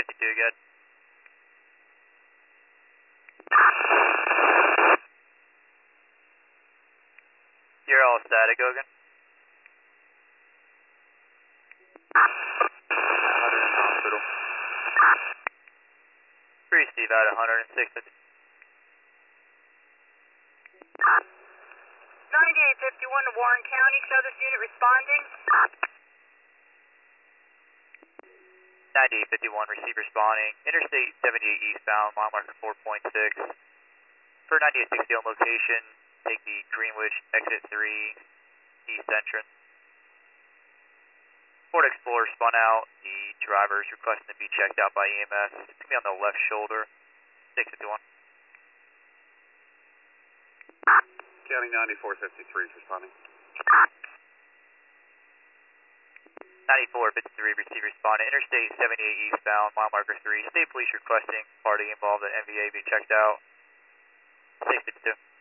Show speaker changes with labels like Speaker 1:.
Speaker 1: 352, good. You're all static, Hogan.
Speaker 2: Hospital.
Speaker 1: Free Steve out at 106.
Speaker 3: 9851 to Warren County, show this unit responding.
Speaker 1: 9851, receive responding. Interstate 78 eastbound, mile marker 4.6. For 9860 on location, take the Greenwich exit 3 east entrance. Ford Explorer spun out. The driver is requesting to be checked out by EMS. It's going to be on the left shoulder. 651.
Speaker 2: County 9453 is responding.
Speaker 1: 9453, receive responding. Interstate 78 eastbound, mile marker 3. State police requesting party involved at MVA be checked out. 652.